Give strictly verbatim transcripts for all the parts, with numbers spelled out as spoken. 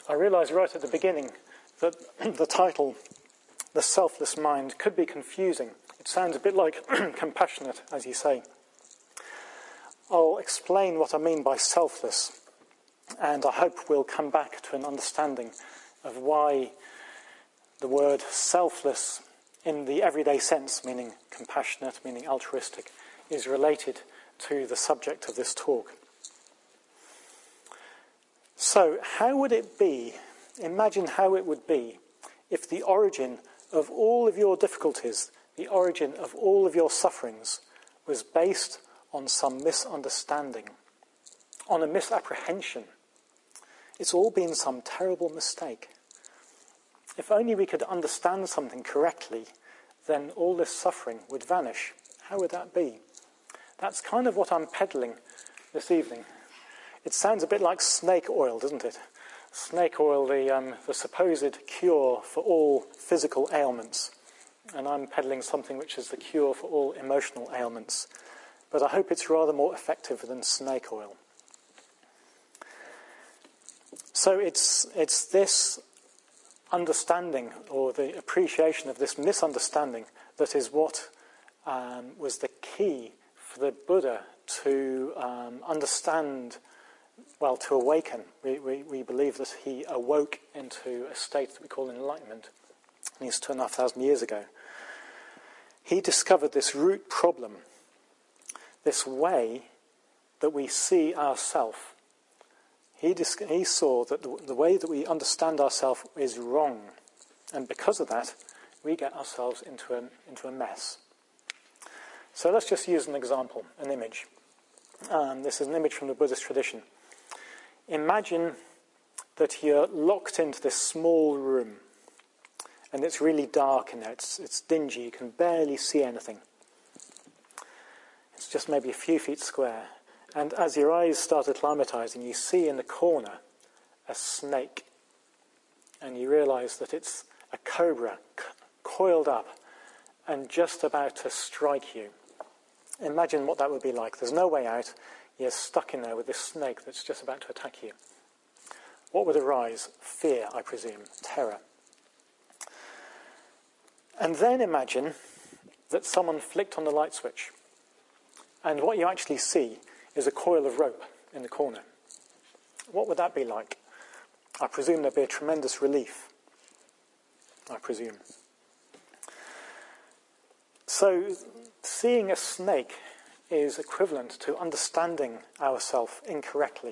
I realised right at the beginning that the title, The Selfless Mind, could be confusing. It sounds a bit like compassionate, as you say. I'll explain what I mean by selfless, and I hope we'll come back to an understanding of why the word selfless in the everyday sense, meaning compassionate, meaning altruistic, is related to the subject of this talk. So, how would it be, imagine how it would be, if the origin of all of your difficulties, the origin of all of your sufferings, was based on some misunderstanding, on a misapprehension. It's all been some terrible mistake. If only we could understand something correctly, then all this suffering would vanish. How would that be? That's kind of what I'm peddling this evening. It sounds a bit like snake oil, doesn't it? Snake oil, the, um, the supposed cure for all physical ailments. And I'm peddling something which is the cure for all emotional ailments. But I hope it's rather more effective than snake oil. So it's it's this understanding, or the appreciation of this misunderstanding, that is what um, was the key for the Buddha to um, understand, well, to awaken. We, we, we believe that he awoke into a state that we call enlightenment. And he's two and a half thousand years ago. He discovered this root problem, this way that we see ourselves. He, dis- he saw that the, the way that we understand ourselves is wrong. And because of that, we get ourselves into a, into a mess. So let's just use an example, an image. Um, this is an image from the Buddhist tradition. Imagine that you're locked into this small room, and it's really dark in there. It's, it's dingy. You can barely see anything. It's just maybe a few feet square. And as your eyes start acclimatizing, you see in the corner a snake. And you realize that it's a cobra c- coiled up and just about to strike you. Imagine what that would be like. There's no way out. You're stuck in there with this snake that's just about to attack you. What would arise? Fear, I presume. Terror. And then imagine that someone flicked on the light switch. And what you actually see is a coil of rope in the corner. What would that be like? I presume there'd be a tremendous relief. I presume. So, seeing a snake is equivalent to understanding ourselves incorrectly.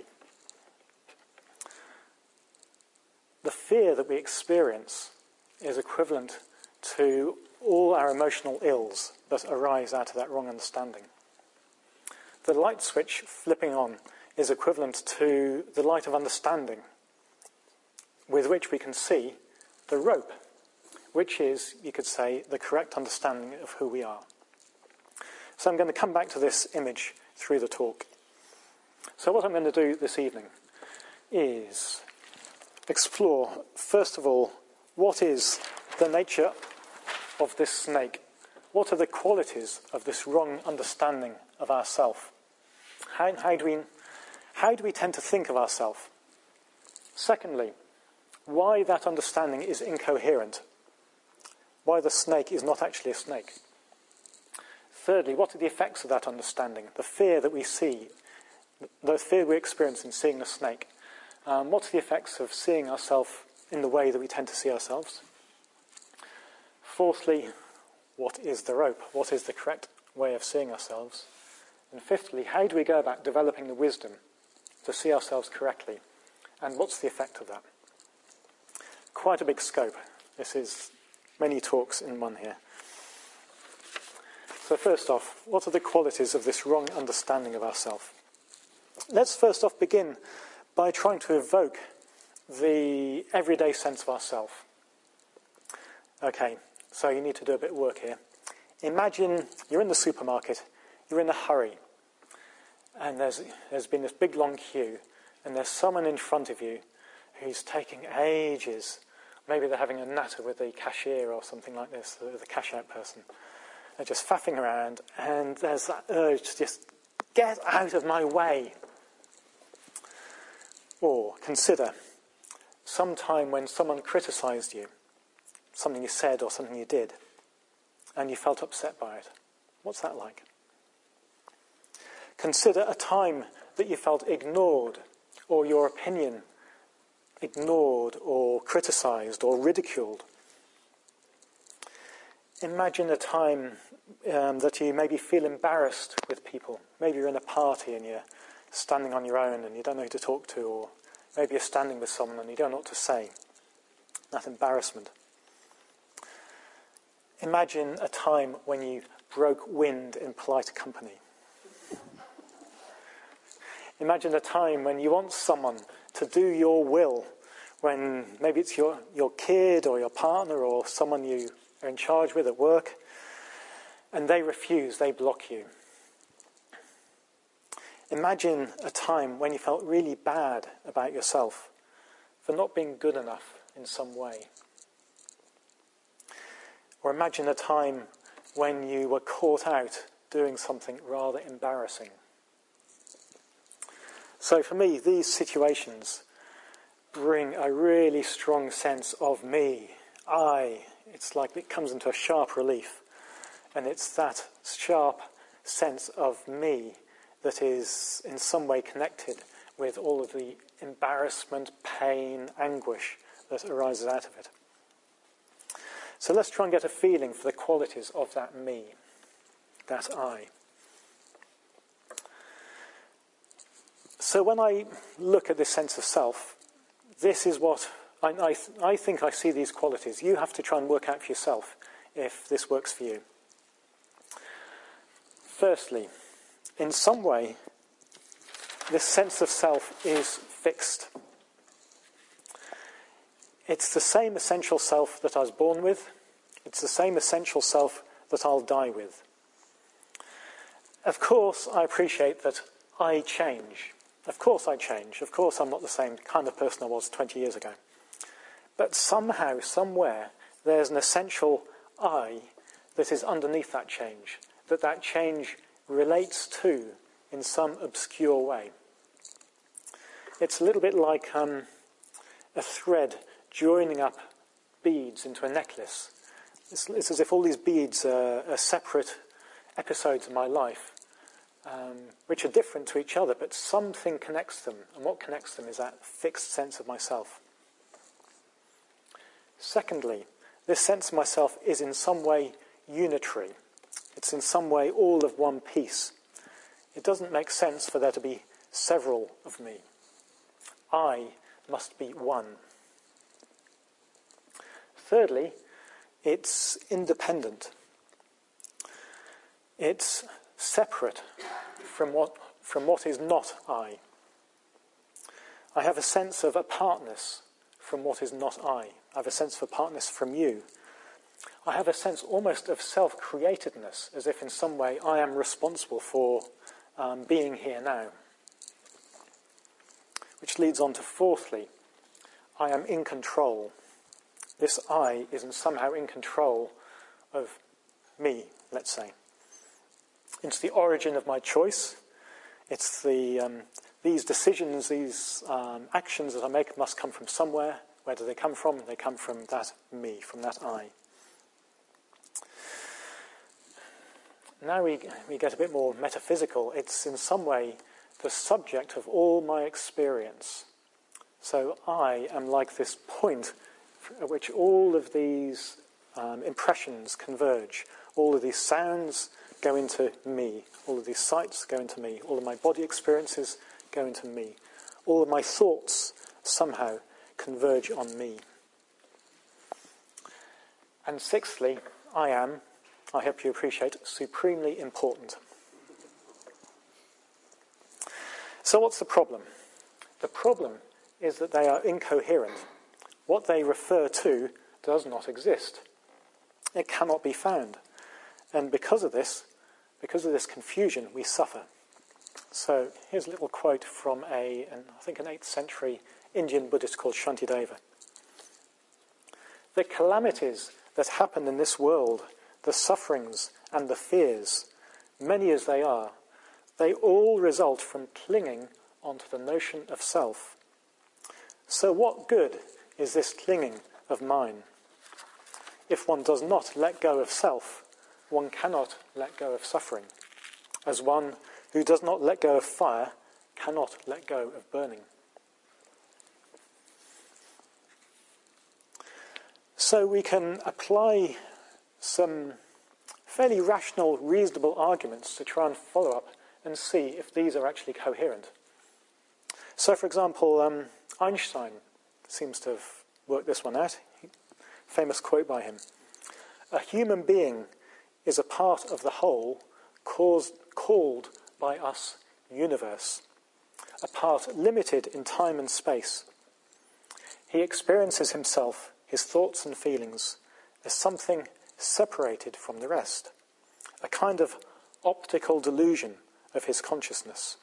The fear that we experience is equivalent to all our emotional ills that arise out of that wrong understanding. The light switch flipping on is equivalent to the light of understanding, with which we can see the rope, which is, you could say, the correct understanding of who we are. So I'm going to come back to this image through the talk. So what I'm going to do this evening is explore, first of all, what is the nature of this snake? What are the qualities of this wrong understanding of ourself? How, how do we, how do we tend to think of ourselves? Secondly, why that understanding is incoherent. Why the snake is not actually a snake. Thirdly, what are the effects of that understanding? The fear that we see, the fear we experience in seeing the snake. Um, what's the effects of seeing ourselves in the way that we tend to see ourselves? Fourthly, what is the rope? What is the correct way of seeing ourselves? And fifthly, how do we go about developing the wisdom to see ourselves correctly? And what's the effect of that? Quite a big scope. This is many talks in one here. So first off, what are the qualities of this wrong understanding of ourselves? Let's first off begin by trying to evoke the everyday sense of ourselves. Okay, so you need to do a bit of work here. Imagine you're in the supermarket, you're in a hurry, and there's there's been this big long queue, and there's someone in front of you who's taking ages. Maybe they're having a natter with the cashier or something like this, the, the cash-out person. They're just faffing around, and there's that urge to just get out of my way. Or consider some time when someone criticised you, something you said or something you did, and you felt upset by it. What's that like? Consider a time that you felt ignored, or your opinion ignored or criticised or ridiculed. Imagine a time um, that you maybe feel embarrassed with people. Maybe you're in a party and you're standing on your own and you don't know who to talk to, or maybe you're standing with someone and you don't know what to say. That embarrassment. Imagine a time when you broke wind in polite company. Imagine a time when you want someone to do your will, when maybe it's your, your kid or your partner or someone you are in charge with at work, and they refuse, they block you. Imagine a time when you felt really bad about yourself for not being good enough in some way. Or imagine a time when you were caught out doing something rather embarrassing. So for me, these situations bring a really strong sense of me, I. It's like it comes into a sharp relief. And it's that sharp sense of me that is in some way connected with all of the embarrassment, pain, anguish that arises out of it. So let's try and get a feeling for the qualities of that me, that I. So when I look at this sense of self, this is what I, I, I think I see these qualities. You have to try and work out for yourself if this works for you. Firstly, in some way, this sense of self is fixed. It's the same essential self that I was born with. It's the same essential self that I'll die with. Of course, I appreciate that I change. Of course I change. Of course I'm not the same kind of person I was twenty years ago. But somehow, somewhere, there's an essential I that is underneath that change, that that change relates to in some obscure way. It's a little bit like um, a thread joining up beads into a necklace. It's, it's as if all these beads are, are separate episodes of my life, um, which are different to each other, but something connects them, and what connects them is that fixed sense of myself. Secondly, this sense of myself is in some way unitary. It's in some way all of one piece. It doesn't make sense for there to be several of me. I must be one. Thirdly, it's independent. It's separate from what, from what is not I. I have a sense of apartness from what is not I. I have a sense of apartness from you. I have a sense almost of self-createdness, as if in some way I am responsible for um, being here now. Which leads on to fourthly, I am in control. This I is somehow in control of me, let's say. It's the origin of my choice. It's the um, these decisions, these um, actions that I make must come from somewhere. Where do they come from? They come from that me, from that I. Now we, we get a bit more metaphysical. It's in some way the subject of all my experience. So I am like this point at which all of these um, impressions converge. All of these sounds go into me. All of these sights go into me. All of my body experiences go into me. All of my thoughts somehow converge on me. And sixthly, I am, I hope you appreciate, supremely important. So what's the problem? The problem is that they are incoherent. What they refer to does not exist. It cannot be found. And because of this, because of this confusion, we suffer. So here's a little quote from a, an, I think an eighth century Indian Buddhist called Shantideva. The calamities that happen in this world, the sufferings and the fears, many as they are, they all result from clinging onto the notion of self. So what good is this clinging of mine? If one does not let go of self, one cannot let go of suffering, as one who does not let go of fire cannot let go of burning. So we can apply some fairly rational, reasonable arguments to try and follow up and see if these are actually coherent. So, for example, um, Einstein seems to have worked this one out. Famous quote by him. A human being is a part of the whole caused, called by us universe, a part limited in time and space. He experiences himself, his thoughts and feelings, as something separated from the rest, a kind of optical delusion of his consciousness.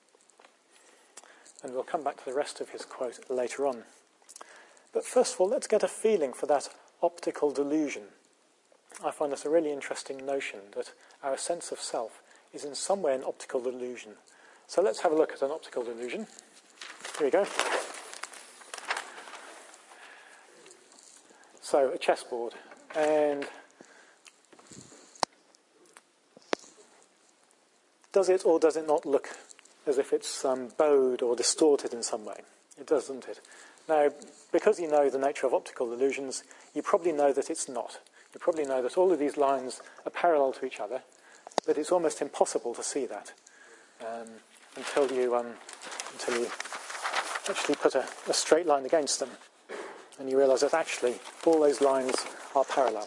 And we'll come back to the rest of his quote later on. But first of all, let's get a feeling for that optical delusion. I find this a really interesting notion, that our sense of self is in some way an optical delusion. So let's have a look at an optical delusion. Here we go. So, a chessboard. And does it or does it not look as if it's um, bowed or distorted in some way? It does, doesn't it? Now, because you know the nature of optical illusions, you probably know that it's not. You probably know that all of these lines are parallel to each other, but it's almost impossible to see that um, until you um, until you actually put a, a straight line against them, and you realise that actually all those lines are parallel.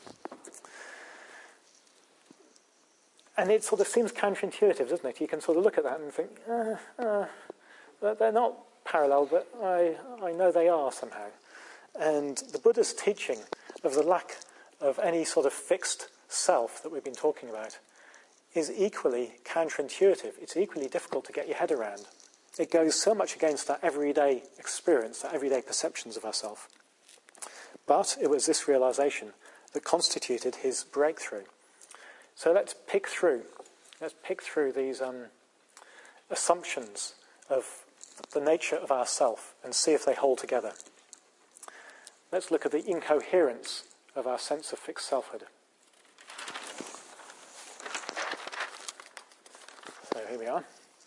And it sort of seems counterintuitive, doesn't it? You can sort of look at that and think, uh, uh, they're not parallel, but I, I know they are somehow. And the Buddha's teaching of the lack of any sort of fixed self that we've been talking about is equally counterintuitive. It's equally difficult to get your head around. It goes so much against our everyday experience, our everyday perceptions of ourselves. But it was this realization that constituted his breakthrough. So let's pick through, let's pick through these um, assumptions of the nature of our self and see if they hold together. Let's look at the incoherence of our sense of fixed selfhood. So here we are.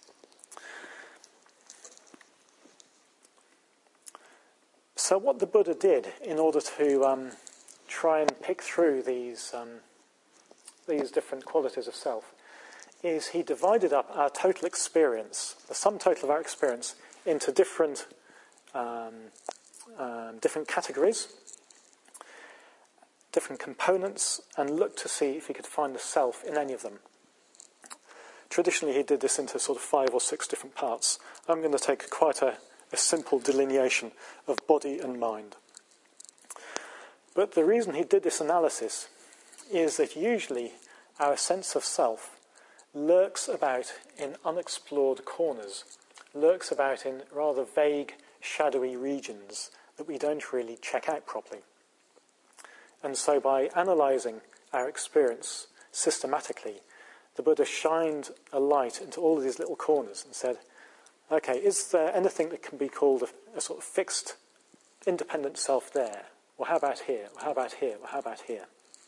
So what the Buddha did in order to um, try and pick through these um, these different qualities of self is he divided up our total experience, the sum total of our experience, into different um, um, different categories, different components, and looked to see if he could find the self in any of them. Traditionally, he did this into sort of five or six different parts. I'm going to take quite a, a simple delineation of body and mind. But the reason he did this analysis is that usually our sense of self lurks about in unexplored corners, lurks about in rather vague, shadowy regions that we don't really check out properly. And so by analysing our experience systematically, the Buddha shined a light into all of these little corners and said, okay, is there anything that can be called a, a sort of fixed, independent self there? Well, how about here? Well, how about here? Well, how about here?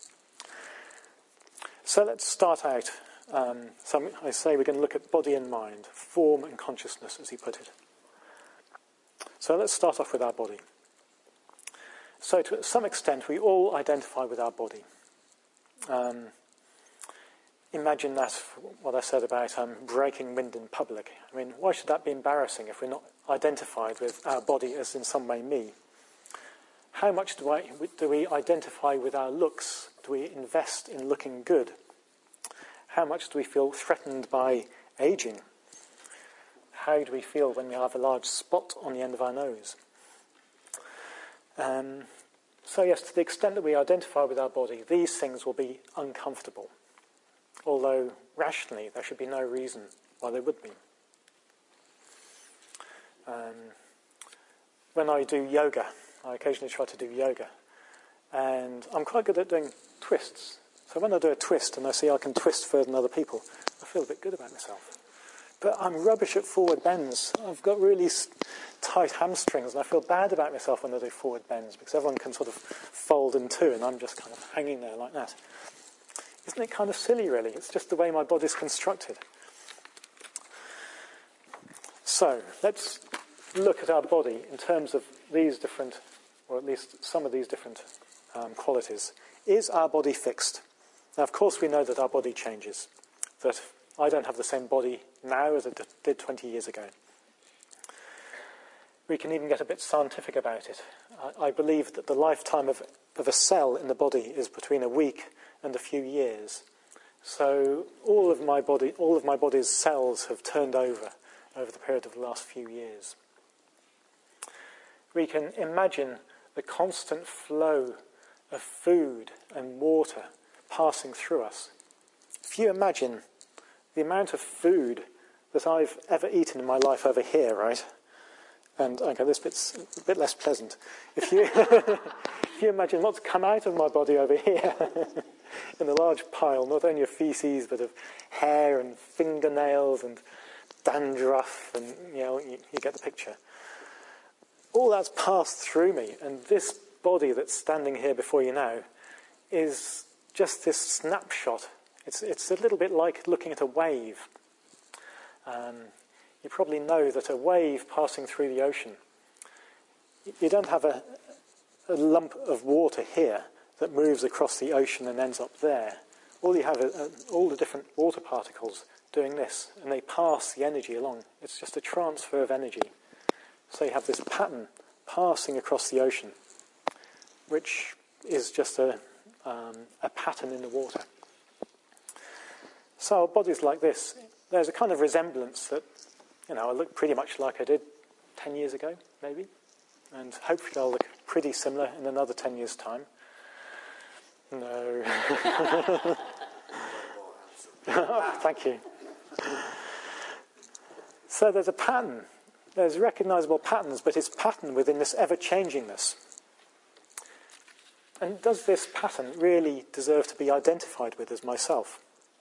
So let's start out. Um, so I say we're going to look at body and mind, form and consciousness, as he put it. So let's start off with our body. So to some extent, we all identify with our body. Um, imagine that, what I said about um, breaking wind in public. I mean, why should that be embarrassing if we're not identified with our body as in some way me? How much do, I, do we identify with our looks? Do we invest in looking good? How much do we feel threatened by aging? How do we feel when we have a large spot on the end of our nose? Um, so yes, to the extent that we identify with our body, these things will be uncomfortable. Although, rationally, there should be no reason why they would be. Um, when I do yoga, I occasionally try to do yoga. And I'm quite good at doing twists. So when I do a twist and I see I can twist further than other people, I feel a bit good about myself. but I'm rubbish at forward bends. I've got really tight hamstrings, and I feel bad about myself when I do forward bends, because everyone can sort of fold in two, and I'm just kind of hanging there like that. Isn't it kind of silly, really? It's just the way my body's constructed. So, let's look at our body in terms of these different, or at least some of these different um, qualities. Is our body fixed? Now, of course, we know that our body changes, that I don't have the same body now as I did twenty years ago. We can even get a bit scientific about it. I, I believe that the lifetime of, of a cell in the body is between a week and a few years. So all of my body, all of my body's cells have turned over over the period of the last few years. We can imagine the constant flow of food and water passing through us. If you imagine the amount of food that I've ever eaten in my life over here, right? And okay, this bit's a bit less pleasant. If you if you imagine what's come out of my body over here in a large pile, not only of feces but of hair and fingernails and dandruff, and you know, you, you get the picture. All that's passed through me, and this body that's standing here before you now is just this snapshot. It's it's a little bit like looking at a wave. Um, you probably know that a wave passing through the ocean, you don't have a, a lump of water here that moves across the ocean and ends up there. All you have are, are all the different water particles doing this, and they pass the energy along. It's just a transfer of energy. So you have this pattern passing across the ocean, which is just a, um, a pattern in the water. So bodies like this, there's a kind of resemblance that, you know, I look pretty much like I did ten years ago, maybe. And hopefully I'll look pretty similar in another ten years' time. No. Thank you. So there's a pattern. There's recognisable patterns, but it's pattern within this ever-changingness. And does this pattern really deserve to be identified with as myself?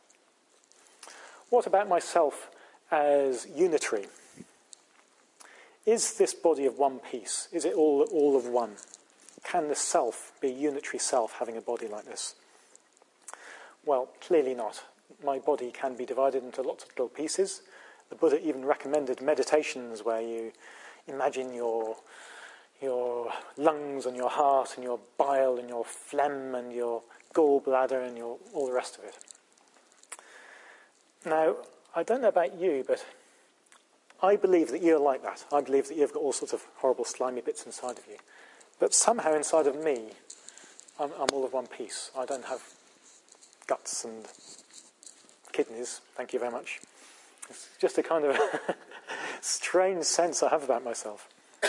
What about myself as unitary? Is this body of one piece? Is it all, all of one? Can the self be a unitary self having a body like this? Well, clearly not. My body can be divided into lots of little pieces. The Buddha even recommended meditations where you imagine your, your lungs and your heart and your bile and your phlegm and your gallbladder and your, all the rest of it. Now, I don't know about you, but I believe that you're like that. I believe that you've got all sorts of horrible slimy bits inside of you. But somehow inside of me, I'm, I'm all of one piece. I don't have guts and kidneys, thank you very much. It's just a kind of strange sense I have about myself.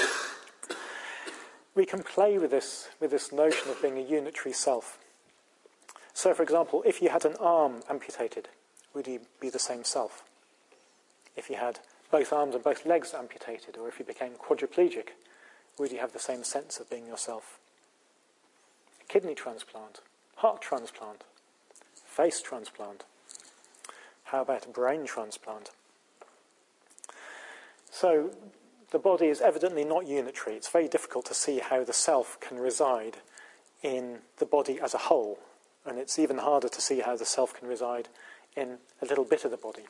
We can play with this, with this notion of being a unitary self. So, for example, if you had an arm amputated, would you be the same self? If you had both arms and both legs amputated, or if you became quadriplegic, would you have the same sense of being yourself? A kidney transplant, heart transplant, face transplant. How about a brain transplant? So the body is evidently not unitary. It's very difficult to see how the self can reside in the body as a whole, and it's even harder to see how the self can reside in a little bit of the body.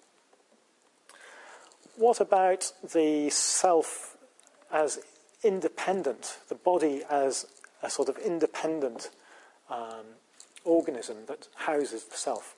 What about the self as independent, the body as a sort of independent um, organism that houses the self?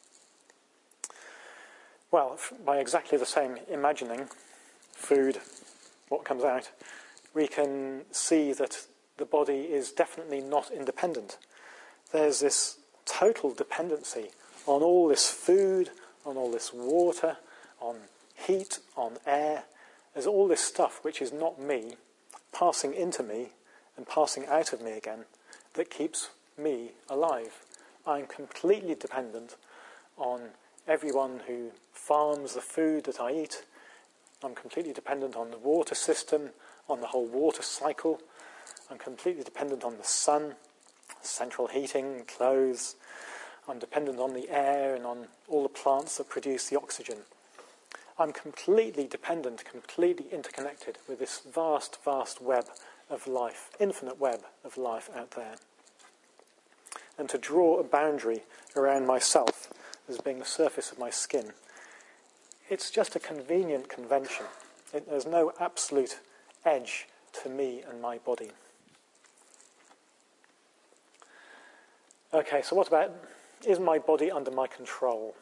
Well, by exactly the same imagining, food, what comes out, we can see that the body is definitely not independent. There's this total dependency on all this food, on all this water, on heat, on air. There's all this stuff which is not me, passing into me and passing out of me again, that keeps me alive. I'm completely dependent on everyone who farms the food that I eat. I'm completely dependent on the water system, on the whole water cycle. I'm completely dependent on the sun, central heating, clothes. I'm dependent on the air and on all the plants that produce the oxygen. I'm completely dependent, completely interconnected with this vast, vast web of life, infinite web of life out there. And to draw a boundary around myself as being the surface of my skin, it's just a convenient convention. It, there's no absolute edge to me and my body. Okay, so what about, is my body under my control?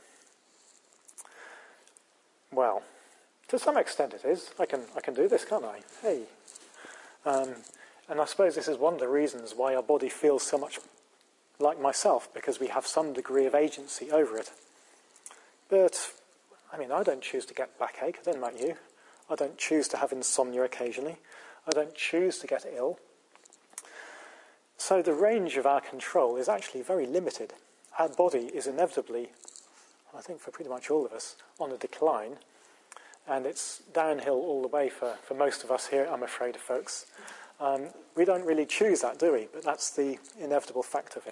Well, to some extent it is. I can I can do this, can't I? Hey. Um, and I suppose this is one of the reasons why our body feels so much like myself, because we have some degree of agency over it. But, I mean, I don't choose to get backache, I don't know about you. I don't choose to have insomnia occasionally. I don't choose to get ill. So the range of our control is actually very limited. Our body is inevitably, I think for pretty much all of us, on a decline. And it's downhill all the way for, for most of us here, I'm afraid, folks. Um, we don't really choose that, do we? But that's the inevitable fact of it.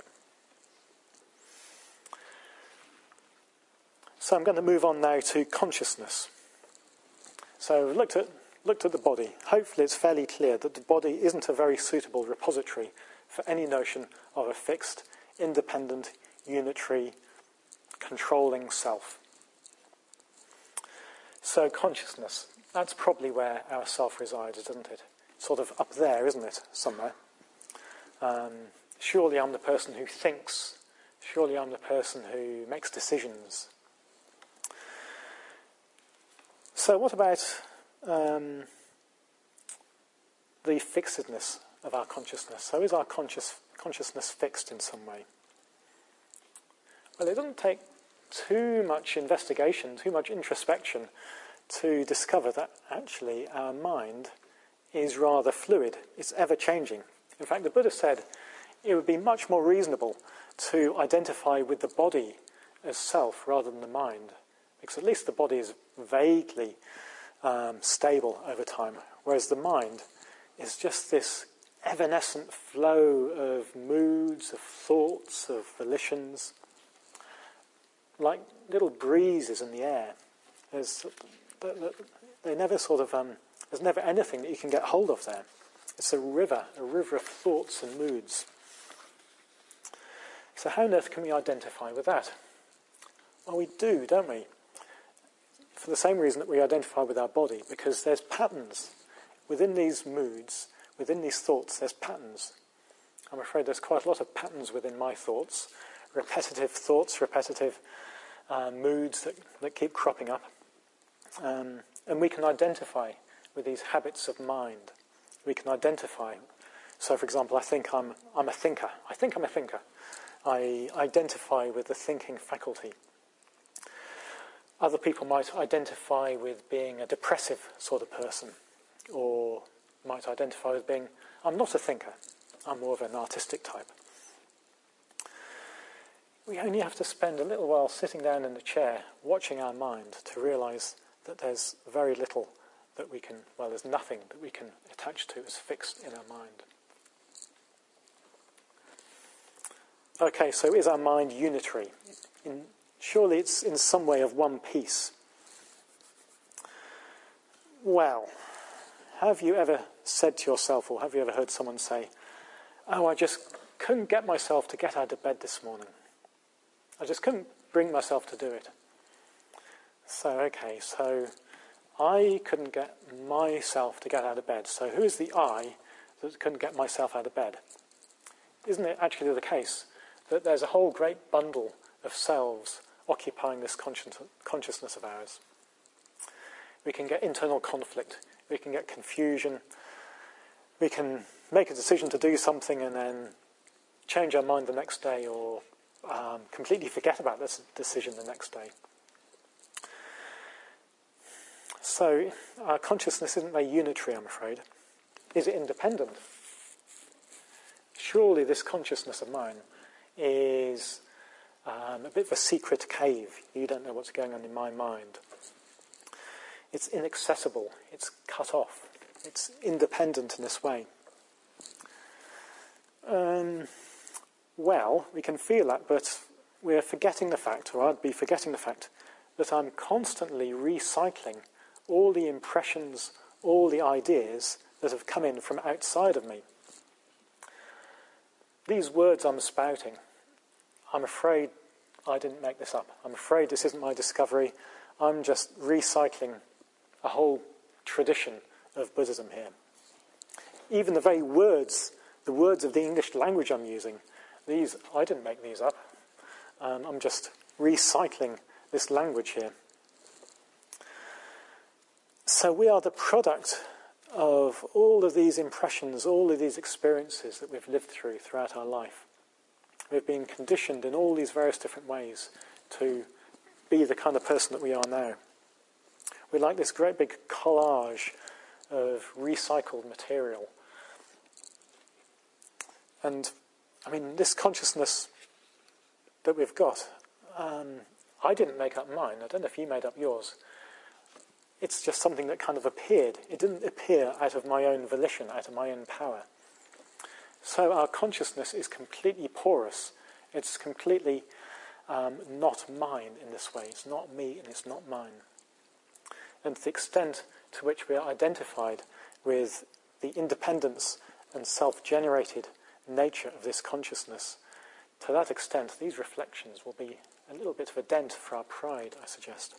So I'm going to move on now to consciousness. So we've looked at, looked at the body. Hopefully it's fairly clear that the body isn't a very suitable repository for any notion of a fixed, independent, unitary, controlling self. So consciousness, that's probably where our self resides, isn't it? Sort of up there, isn't it, somewhere? Um, surely I'm the person who thinks. Surely I'm the person who makes decisions. So what about um, the fixedness of our consciousness? So is our conscious, consciousness fixed in some way? Well, it doesn't take too much investigation, too much introspection to discover that actually our mind is rather fluid. It's ever-changing. In fact, the Buddha said it would be much more reasonable to identify with the body as self rather than the mind, because at least the body is vaguely um, stable over time, whereas the mind is just this evanescent flow of moods, of thoughts, of volitions, like little breezes in the air. There's, they never sort of, um, there's never anything that you can get hold of there. It's a river, a river of thoughts and moods. So how on earth can we identify with that? Well, we do, don't we? For the same reason that we identify with our body, because there's patterns. Within these moods, within these thoughts, there's patterns. I'm afraid there's quite a lot of patterns within my thoughts. Repetitive thoughts, repetitive uh, moods that, that keep cropping up. Um, and we can identify with these habits of mind. We can identify. So, for example, I think I'm, I'm a thinker. I think I'm a thinker. I identify with the thinking faculty. Other people might identify with being a depressive sort of person, or might identify with being, I'm not a thinker, I'm more of an artistic type. We only have to spend a little while sitting down in the chair, watching our mind, to realise that there's very little that we can, well, there's nothing that we can attach to as fixed in our mind. Okay, so is our mind unitary? In, surely it's in some way of one piece. Well, have you ever said to yourself, or have you ever heard someone say, oh, I just couldn't get myself to get out of bed this morning. I just couldn't bring myself to do it. So, okay, so I couldn't get myself to get out of bed. So who is the I that couldn't get myself out of bed? Isn't it actually the case that there's a whole great bundle of selves occupying this conscious, consciousness of ours? We can get internal conflict, we can get confusion, we can make a decision to do something and then change our mind the next day, or um, completely forget about this decision the next day. So our consciousness isn't very unitary, I'm afraid. Is it independent? Surely this consciousness of mine is um, a bit of a secret cave. You don't know what's going on in my mind. It's inaccessible. It's cut off. It's independent in this way. Um, well, we can feel that, but we're forgetting the fact, or I'd be forgetting the fact, that I'm constantly recycling all the impressions, all the ideas that have come in from outside of me. These words I'm spouting, I'm afraid I didn't make this up. I'm afraid this isn't my discovery. I'm just recycling a whole tradition of Buddhism here. Even the very words, the words of the English language I'm using, these, I didn't make these up. Um, I'm just recycling this language here. So we are the product of all of these impressions, all of these experiences that we've lived through throughout our life. We've been conditioned in all these various different ways to be the kind of person that we are now. We're like this great big collage of recycled material. And, I mean, this consciousness that we've got, um, I didn't make up mine. I don't know if you made up yours. It's just something that kind of appeared. It didn't appear out of my own volition, out of my own power. So our consciousness is completely porous. It's completely um, not mine in this way. It's not me and it's not mine. And to the extent to which we are identified with the independence and self-generated nature of this consciousness, to that extent, these reflections will be a little bit of a dent for our pride, I suggest.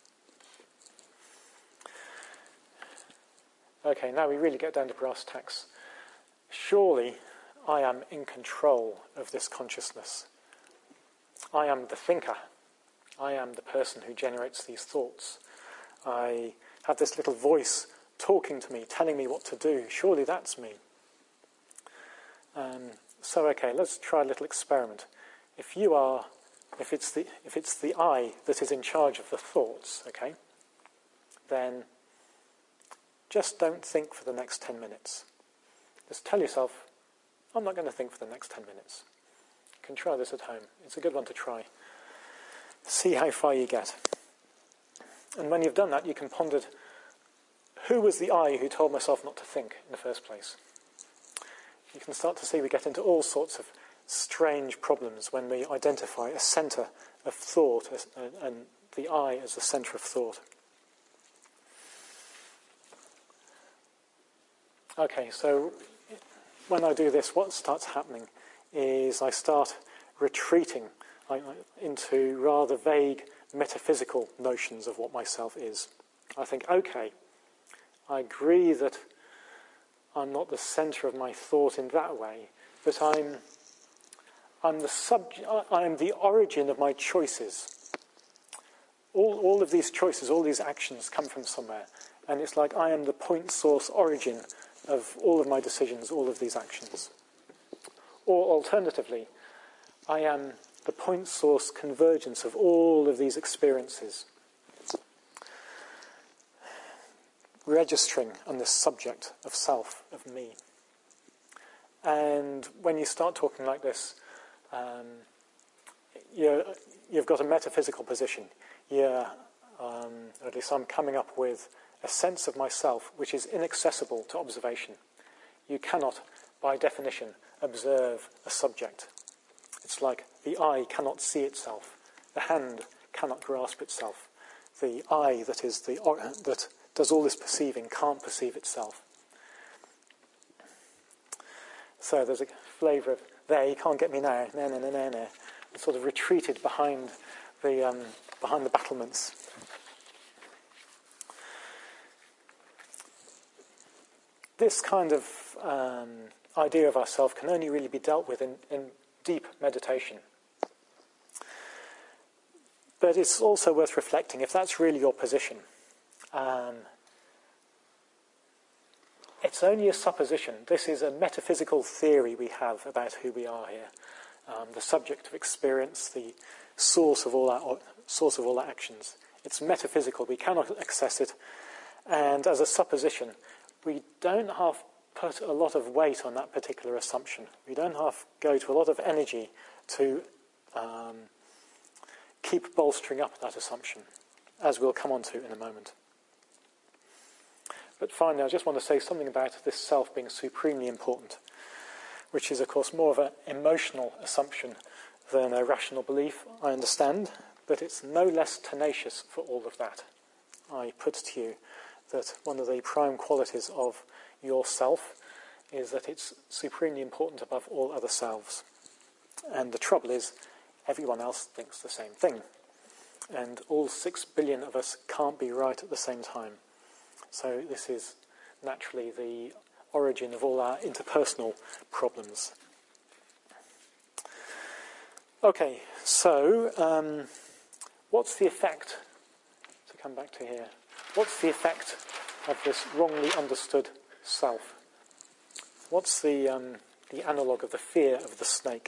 Okay, now we really get down to brass tacks. Surely I am in control of this consciousness. I am the thinker. I am the person who generates these thoughts. I have this little voice talking to me, telling me what to do. Surely that's me. Um, so, okay, let's try a little experiment. If you are, if it's the if it's the I that is in charge of the thoughts, okay, then just don't think for the next ten minutes. Just tell yourself, I'm not going to think for the next ten minutes. You can try this at home. It's a good one to try. See how far you get. And when you've done that, you can ponder, who was the I who told myself not to think in the first place? You can start to see we get into all sorts of strange problems when we identify a centre of thought as, uh, and the I as the centre of thought. Okay, so when I do this, what starts happening is I start retreating into rather vague metaphysical notions of what myself is. I think, okay, I agree that I'm not the centre of my thought in that way, but I'm I'm the subject. I am the origin of my choices. All all of these choices, all these actions come from somewhere, and it's like I am the point source origin of all of my decisions, all of these actions. Or alternatively, I am the point source convergence of all of these experiences, registering on this subject of self, of me. And when you start talking like this, um, you're, you've got a metaphysical position. You're, um, or at least I'm coming up with a sense of myself which is inaccessible to observation. You cannot, by definition, observe a subject. It's like the eye cannot see itself. The hand cannot grasp itself. The eye that is the that does all this perceiving can't perceive itself. So there's a flavour of, there, you can't get me now, no, no, no, no, no. It's sort of retreated behind the um, behind the battlements. This kind of um, idea of ourself can only really be dealt with in, in deep meditation. But it's also worth reflecting, if that's really your position, um, it's only a supposition. This is a metaphysical theory we have about who we are here. Um, the subject of experience, the source of all our source of all our actions. It's metaphysical. We cannot access it. And as a supposition, we don't have put a lot of weight on that particular assumption. We don't have to go to a lot of energy to um, keep bolstering up that assumption, as we'll come on to in a moment. But finally, I just want to say something about this self being supremely important, which is, of course, more of an emotional assumption than a rational belief, I understand, but it's no less tenacious for all of that. I put to you that one of the prime qualities of yourself is that it's supremely important above all other selves. And the trouble is, everyone else thinks the same thing. And all six billion of us can't be right at the same time. So this is naturally the origin of all our interpersonal problems. Okay, so um, what's the effect, to come back to here, what's the effect of this wrongly understood self? What's the, um, the analogue of the fear of the snake?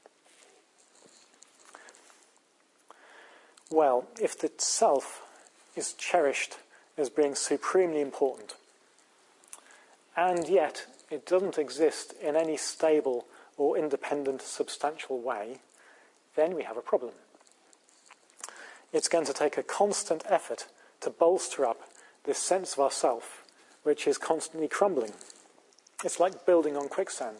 Well, if the self is cherished as being supremely important, and yet it doesn't exist in any stable or independent substantial way, then we have a problem. It's going to take a constant effort to bolster up this sense of ourself, which is constantly crumbling. It's like building on quicksand.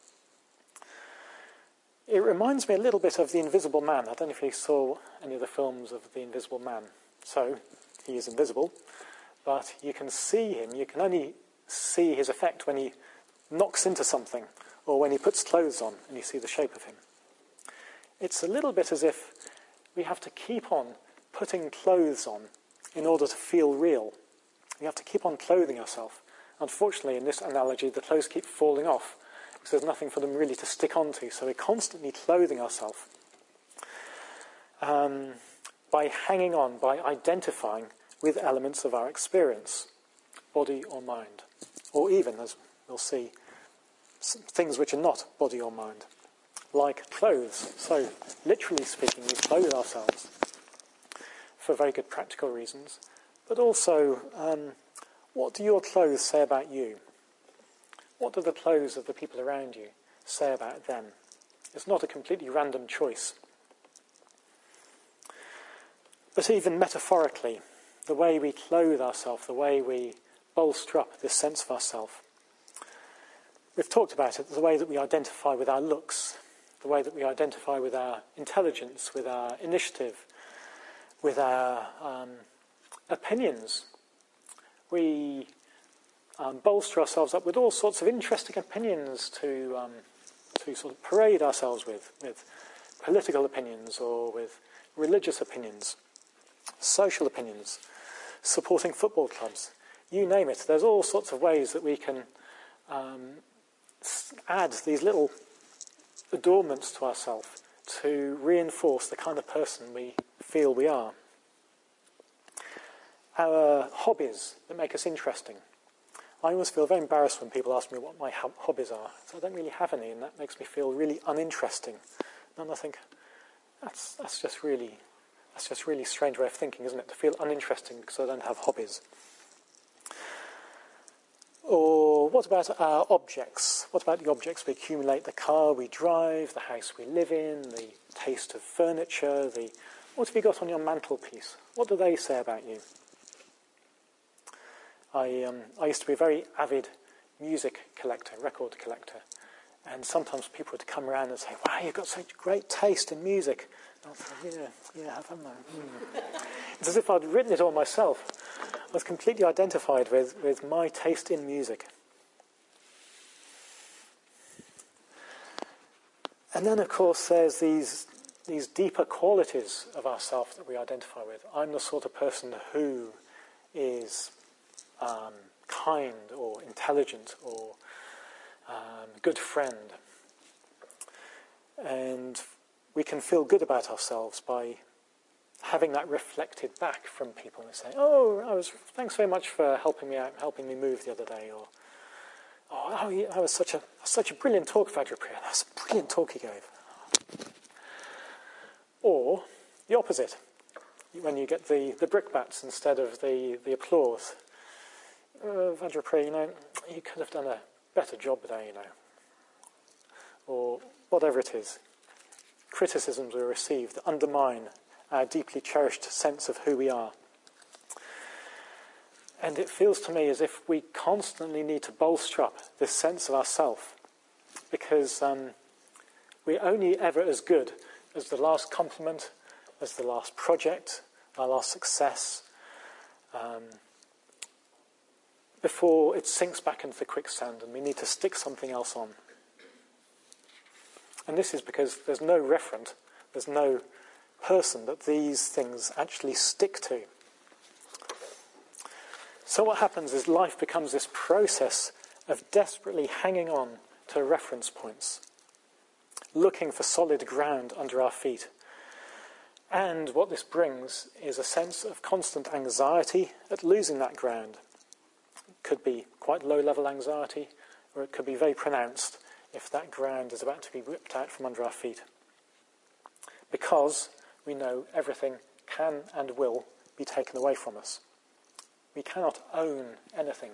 It reminds me a little bit of The Invisible Man. I don't know if you saw any of the films of The Invisible Man. So, he is invisible, but you can see him. You can only see his effect when he knocks into something or when he puts clothes on and you see the shape of him. It's a little bit as if we have to keep on putting clothes on in order to feel real. We have to keep on clothing ourselves. Unfortunately, in this analogy, the clothes keep falling off because there's nothing for them really to stick onto. So we're constantly clothing ourselves um, by hanging on, by identifying with elements of our experience, body or mind, or even, as we'll see, things which are not body or mind, like clothes. So, literally speaking, we clothe ourselves for very good practical reasons, but also, um, what do your clothes say about you? What do the clothes of the people around you say about them? It's not a completely random choice. But even metaphorically, the way we clothe ourselves, the way we bolster up this sense of ourselves, we've talked about it, the way that we identify with our looks, the way that we identify with our intelligence, with our initiative, with our um, opinions. We um, bolster ourselves up with all sorts of interesting opinions to um, to sort of parade ourselves with, with political opinions or with religious opinions, social opinions, supporting football clubs, you name it. There's all sorts of ways that we can um, add these little adornments to ourselves to reinforce the kind of person we feel we are. Our hobbies that make us interesting. I always feel very embarrassed when people ask me what my hobbies are. So I don't really have any, and that makes me feel really uninteresting. And I think, that's that's just really that's just really strange way of thinking, isn't it? To feel uninteresting because I don't have hobbies. Or what about our objects? What about the objects we accumulate? The car we drive, the house we live in, the taste of furniture, the what have you got on your mantelpiece? What do they say about you? I um, I used to be a very avid music collector, record collector, and sometimes people would come around and say, "Wow, you've got such great taste in music." And I thought, yeah, yeah, haven't I? Mm. It's as if I'd written it all myself. I was completely identified with, with my taste in music. And then, of course, there's these these deeper qualities of ourself that we identify with. I'm the sort of person who is um, kind or intelligent or um, good friend. And we can feel good about ourselves by having that reflected back from people and saying, "Oh, I was thanks very much for helping me out, helping me move the other day," or "Oh, oh yeah, that was such a such a brilliant talk, Vajrapriya. That's a brilliant talk he gave." Or the opposite, when you get the, the brickbats instead of the, the applause. Uh, Vajrapriya, you know, you could have done a better job there, you know. Or whatever it is. Criticisms we receive that undermine our deeply cherished sense of who we are. And it feels to me as if we constantly need to bolster up this sense of ourself, because um, we're only ever as good as the last compliment as the last project, our last success, um, before it sinks back into the quicksand and we need to stick something else on. And this is because there's no referent, there's no person that these things actually stick to. So what happens is life becomes this process of desperately hanging on to reference points, looking for solid ground under our feet. And what this brings is a sense of constant anxiety at losing that ground. It could be quite low-level anxiety, or it could be very pronounced if that ground is about to be ripped out from under our feet. Because we know everything can and will be taken away from us. We cannot own anything.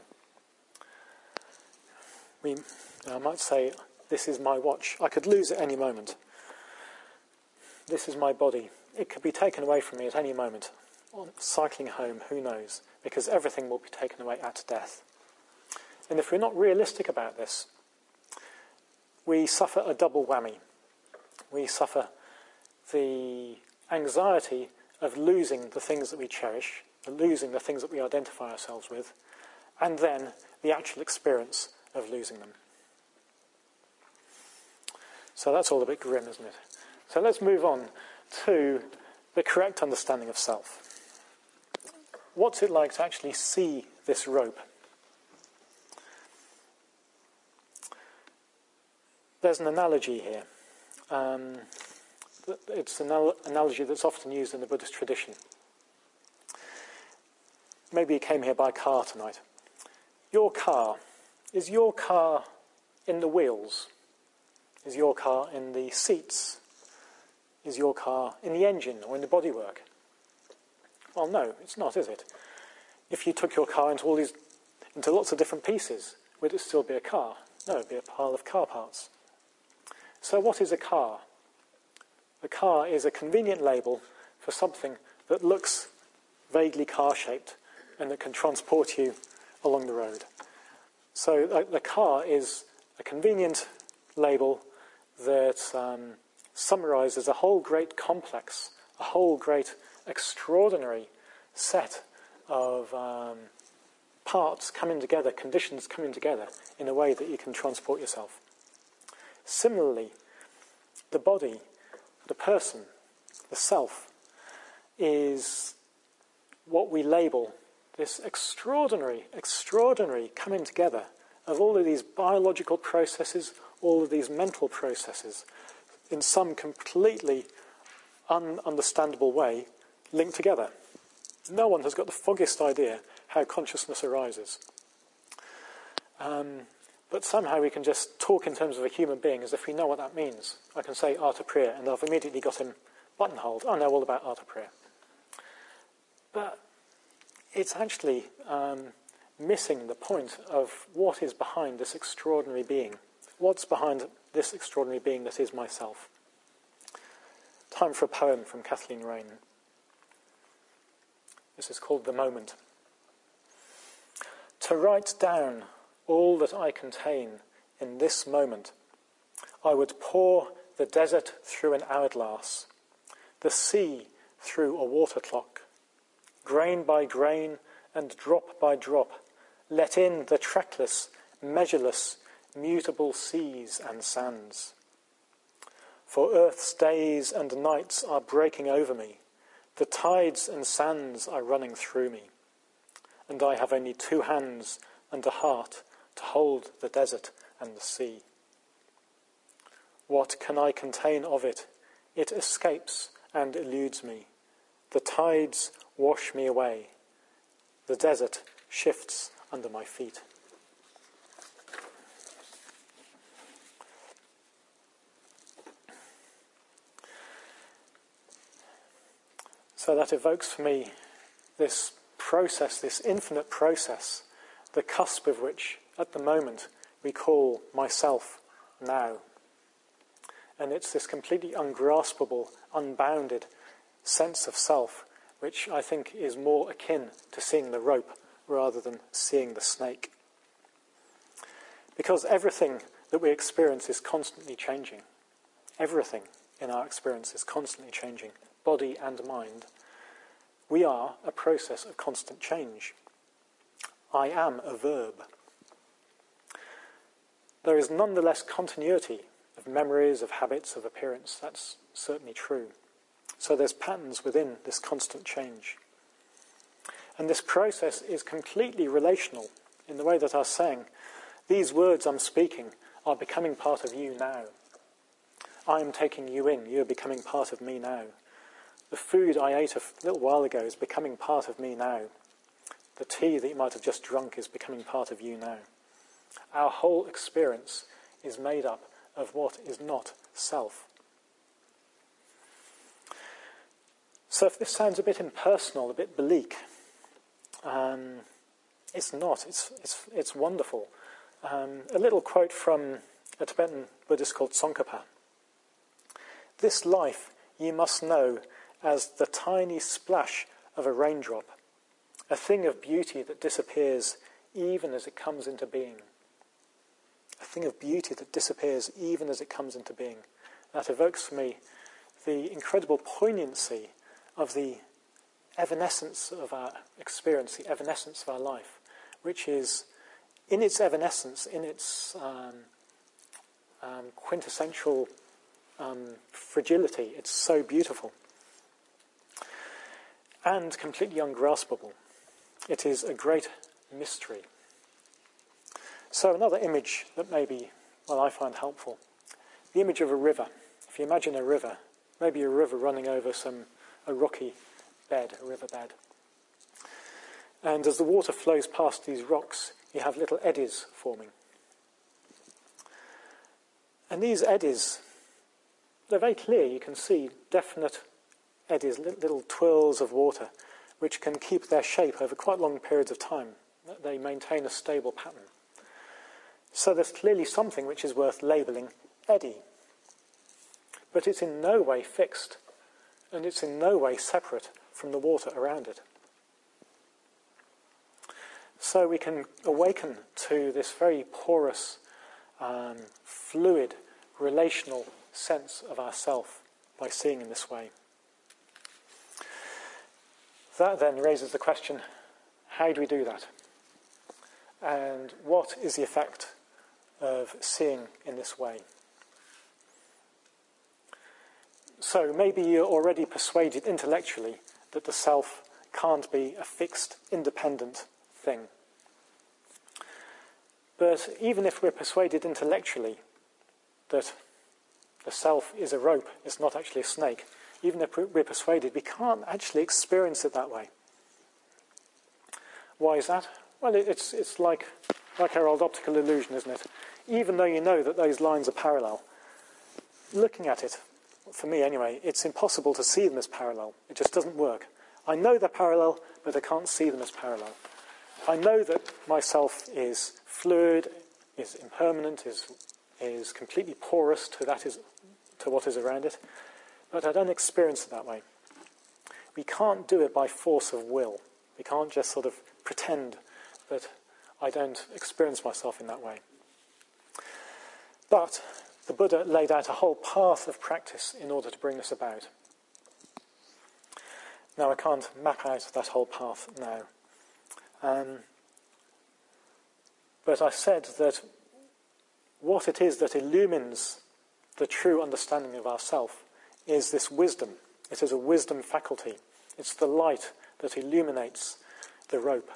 We, I might say, this is my watch. I could lose it any moment. This is my body. It could be taken away from me at any moment. On cycling home, who knows? Because everything will be taken away at death. And if we're not realistic about this, we suffer a double whammy. We suffer the anxiety of losing the things that we cherish, losing the things that we identify ourselves with, and then the actual experience of losing them. So that's all a bit grim, isn't it? So let's move on to the correct understanding of self. What's it like to actually see this rope? There's an analogy here. Um, it's an analogy that's often used in the Buddhist tradition. Maybe you came here by car tonight. Your car, is your car in the wheels? Is your car in the seats? Is your car in the engine or in the bodywork? Well, no, it's not, is it? If you took your car into all these, into lots of different pieces, would it still be a car? No, it would be a pile of car parts. So what is a car? A car is a convenient label for something that looks vaguely car-shaped and that can transport you along the road. So uh, the car is a convenient label that um, summarises a whole great complex, a whole great extraordinary set of um, parts coming together, conditions coming together in a way that you can transport yourself. Similarly, the body, the person, the self, is what we label this extraordinary, extraordinary coming together of all of these biological processes, all of these mental processes, in some completely ununderstandable way, linked together. No one has got the foggiest idea how consciousness arises. Um, but somehow we can just talk in terms of a human being as if we know what that means. I can say art of prayer, and I've immediately got him buttonholed. I know all about art of prayer. But it's actually um, missing the point of what is behind this extraordinary being. What's behind this extraordinary being that is myself? Time for a poem from Kathleen Raine. This is called The Moment. To write down all that I contain in this moment, I would pour the desert through an hourglass, the sea through a water clock, grain by grain and drop by drop, let in the trackless, measureless, mutable seas and sands. For earth's days and nights are breaking over me, the tides and sands are running through me, and I have only two hands and a heart to hold the desert and the sea. What can I contain of it? It escapes and eludes me. The tides wash me away. The desert shifts under my feet. So that evokes for me this process, this infinite process, the cusp of which, at the moment, we call myself now. And it's this completely ungraspable, unbounded sense of self, which I think is more akin to seeing the rope rather than seeing the snake. Because everything that we experience is constantly changing. Everything in our experience is constantly changing, body and mind, we are a process of constant change. I am a verb. There is nonetheless continuity of memories, of habits, of appearance. That's certainly true. So there's patterns within this constant change. And this process is completely relational in the way that I was saying, these words I'm speaking are becoming part of you now. I am taking you in. You are becoming part of me now. The food I ate a little while ago is becoming part of me now. The tea that you might have just drunk is becoming part of you now. Our whole experience is made up of what is not self. So if this sounds a bit impersonal, a bit bleak, um, it's not. It's, it's, it's wonderful. Um, a little quote from a Tibetan Buddhist called Tsongkhapa. This life ye must know as the tiny splash of a raindrop, a thing of beauty that disappears even as it comes into being. A thing of beauty that disappears even as it comes into being. That evokes for me the incredible poignancy of the evanescence of our experience, the evanescence of our life, which is, in its evanescence, in its um, um, quintessential um, fragility, it's so beautiful and completely ungraspable. It is a great mystery. So another image that maybe, well, I find helpful, the image of a river. If you imagine a river, maybe a river running over some a rocky bed, a riverbed. And as the water flows past these rocks, you have little eddies forming. And these eddies, they're very clear. You can see definite eddies, little twirls of water, which can keep their shape over quite long periods of time. They maintain a stable pattern. So there's clearly something which is worth labelling eddy. But it's in no way fixed, and it's in no way separate from the water around it. So we can awaken to this very porous, um, fluid, relational sense of ourself by seeing in this way. That then raises the question, how do we do that? And what is the effect of seeing in this way? So maybe you're already persuaded intellectually that the self can't be a fixed, independent thing. But even if we're persuaded intellectually that the self is a rope, it's not actually a snake, even if we're persuaded, we can't actually experience it that way. Why is that? Well, it's it's like, like our old optical illusion, isn't it? Even though you know that those lines are parallel, looking at it, for me anyway, it's impossible to see them as parallel. It just doesn't work. I know they're parallel, but I can't see them as parallel. I know that myself is fluid, is impermanent, is is completely porous to that is to what is around it, but I don't experience it that way. We can't do it by force of will. We can't just sort of pretend that I don't experience myself in that way. But the Buddha laid out a whole path of practice in order to bring this about. Now, I can't map out that whole path now. Um, but I said that what it is that illumines the true understanding of ourself is this wisdom. It is a wisdom faculty. It's the light that illuminates the rope.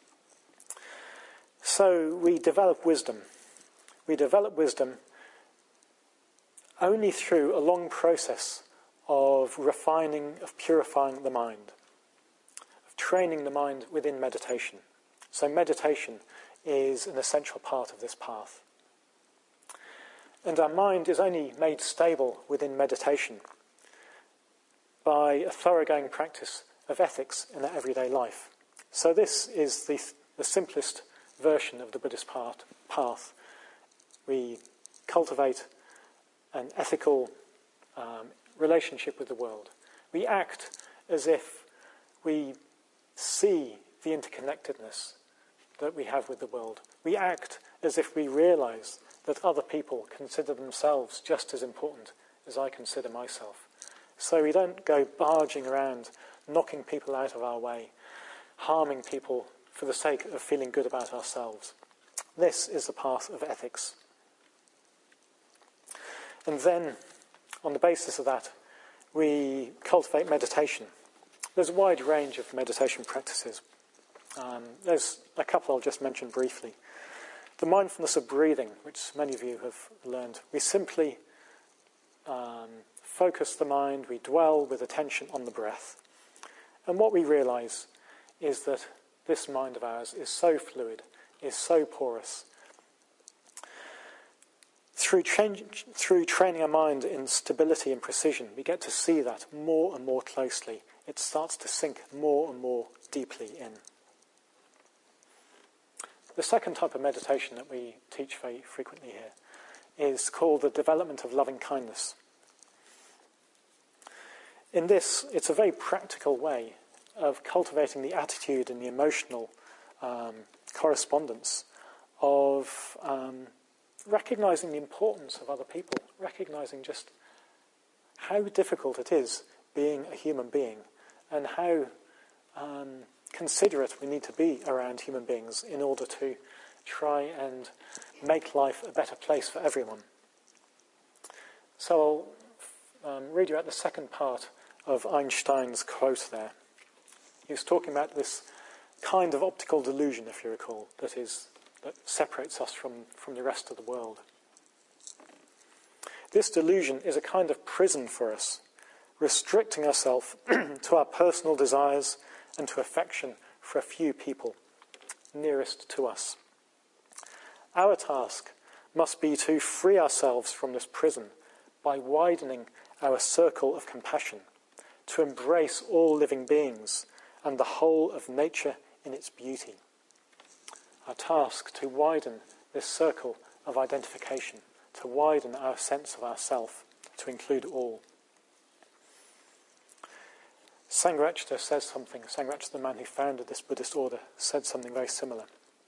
So we develop wisdom. We develop wisdom only through a long process of refining, of purifying the mind, of training the mind within meditation. So meditation is an essential part of this path. And our mind is only made stable within meditation by a thoroughgoing practice of ethics in our everyday life. So this is the, the simplest version of the Buddhist path. path. We cultivate an ethical um, relationship with the world. We act as if we see the interconnectedness that we have with the world. We act as if we realize that other people consider themselves just as important as I consider myself. So we don't go barging around, knocking people out of our way, harming people for the sake of feeling good about ourselves. This is the path of ethics. And then, on the basis of that, we cultivate meditation. There's a wide range of meditation practices. Um, there's a couple I'll just mention briefly. The mindfulness of breathing, which many of you have learned. We simply um, focus the mind, we dwell with attention on the breath. And what we realise is that this mind of ours is so fluid, is so porous. Through, tra- through training our mind in stability and precision, we get to see that more and more closely. It starts to sink more and more deeply in. The second type of meditation that we teach very frequently here is called the development of loving kindness. In this, it's a very practical way of cultivating the attitude and the emotional um, correspondence of um, recognising the importance of other people, recognising just how difficult it is being a human being and how um, considerate we need to be around human beings in order to try and make life a better place for everyone. So I'll um, read you out the second part of Einstein's quote there. He was talking about this kind of optical delusion, if you recall, that is that separates us from, from the rest of the world. This delusion is a kind of prison for us, restricting ourselves to our personal desires and to affection for a few people nearest to us. Our task must be to free ourselves from this prison by widening our circle of compassion, to embrace all living beings and the whole of nature in its beauty. Our task to widen this circle of identification, to widen our sense of ourself, to include all. Sangharakshita says something, Sangharakshita, the man who founded this Buddhist order, said something very similar.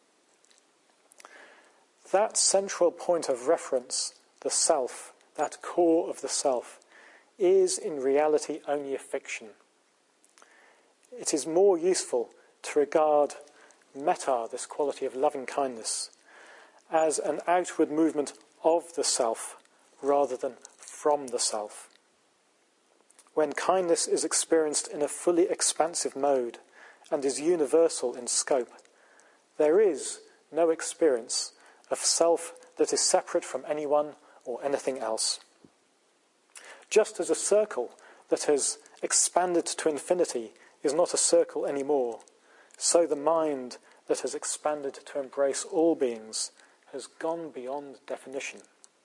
That central point of reference, the self, that core of the self, is in reality only a fiction. It is more useful to regard metta, this quality of loving kindness, as an outward movement of the self rather than from the self. When kindness is experienced in a fully expansive mode and is universal in scope, there is no experience of self that is separate from anyone or anything else. Just as a circle that has expanded to infinity is not a circle anymore, so the mind that has expanded to embrace all beings has gone beyond definition.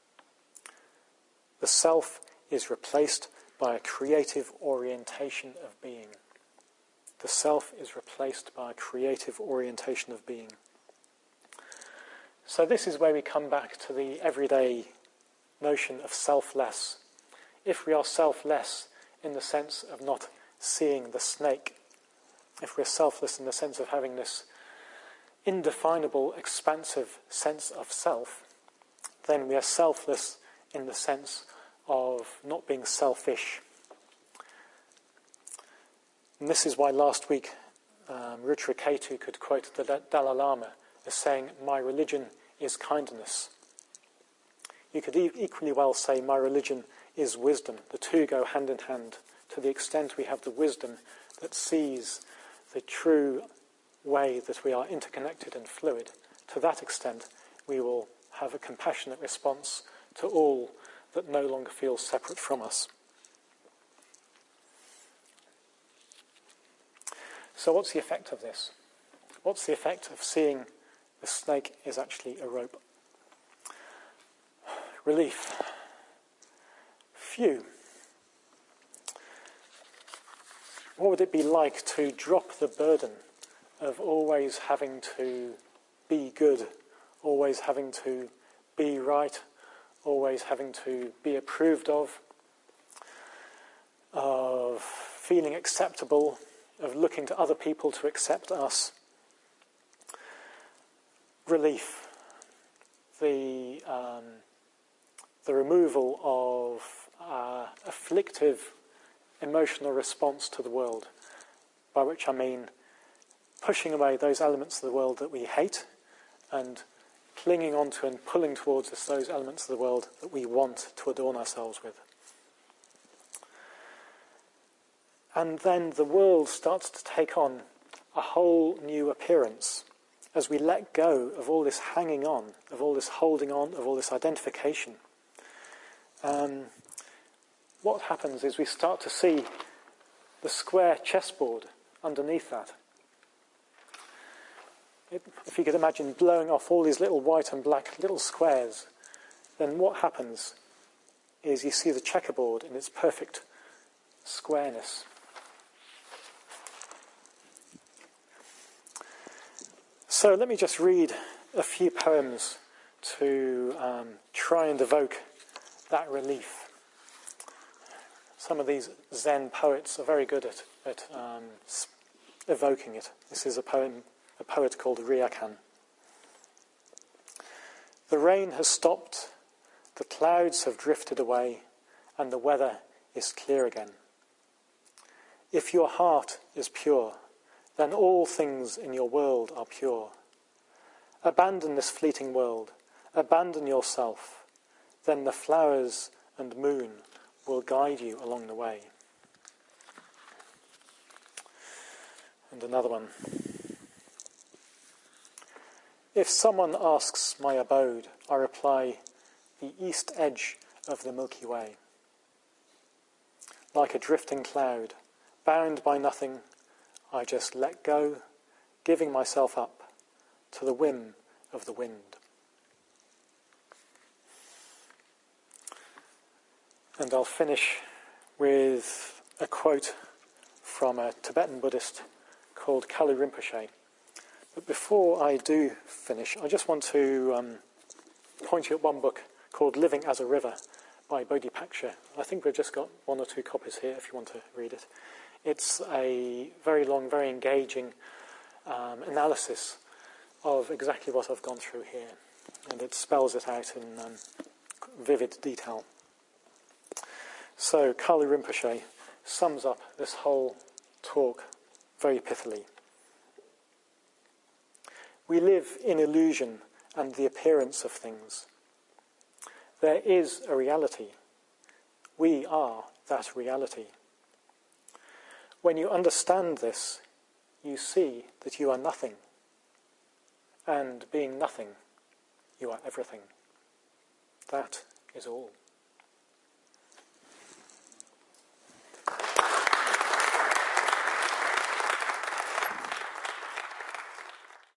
The self is replaced by a creative orientation of being. The self is replaced by a creative orientation of being. So this is where we come back to the everyday notion of selfless. If we are selfless in the sense of not seeing the snake, if we're selfless in the sense of having this indefinable, expansive sense of self, then we are selfless in the sense of not being selfish. And this is why last week um, Rudraketu could quote the Dalai Lama as saying, "My religion is kindness." You could e- equally well say, "My religion is wisdom." The two go hand in hand. To the extent we have the wisdom that sees the true way that we are interconnected and fluid, to that extent we will have a compassionate response to all that no longer feels separate from us. So what's the effect of this? What's the effect of seeing the snake is actually a rope? Relief. Phew. What would it be like to drop the burden of always having to be good, always having to be right, always having to be approved of, of feeling acceptable, of looking to other people to accept us? Relief. The, um, the removal of uh, afflictive emotional response to the world, by which I mean pushing away those elements of the world that we hate and clinging onto and pulling towards us those elements of the world that we want to adorn ourselves with. And then the world starts to take on a whole new appearance as we let go of all this hanging on, of all this holding on, of all this identification. Um, what happens is we start to see the square chessboard underneath that. It, if you could imagine blowing off all these little white and black little squares, then what happens is you see the checkerboard in its perfect squareness. So let me just read a few poems to um, try and evoke that relief. Some of these Zen poets are very good at, at um, evoking it. This is a poem, a poet called Ryakan. The rain has stopped, the clouds have drifted away, and the weather is clear again. If your heart is pure, then all things in your world are pure. Abandon this fleeting world, abandon yourself, then the flowers and moon will guide you along the way. And another one. If someone asks my abode, I reply, the east edge of the Milky Way. Like a drifting cloud, bound by nothing, I just let go, giving myself up to the whim of the wind. And I'll finish with a quote from a Tibetan Buddhist called Kalu Rinpoche. But before I do finish, I just want to um, point you at one book called Living as a River by Bodhipaksha. I think we've just got one or two copies here if you want to read it. It's a very long, very engaging um, analysis of exactly what I've gone through here. And it spells it out in um, vivid detail. So Kalu Rinpoche sums up this whole talk very pithily. We live in illusion and the appearance of things. There is a reality. We are that reality. When you understand this, you see that you are nothing. And being nothing, you are everything. That is all.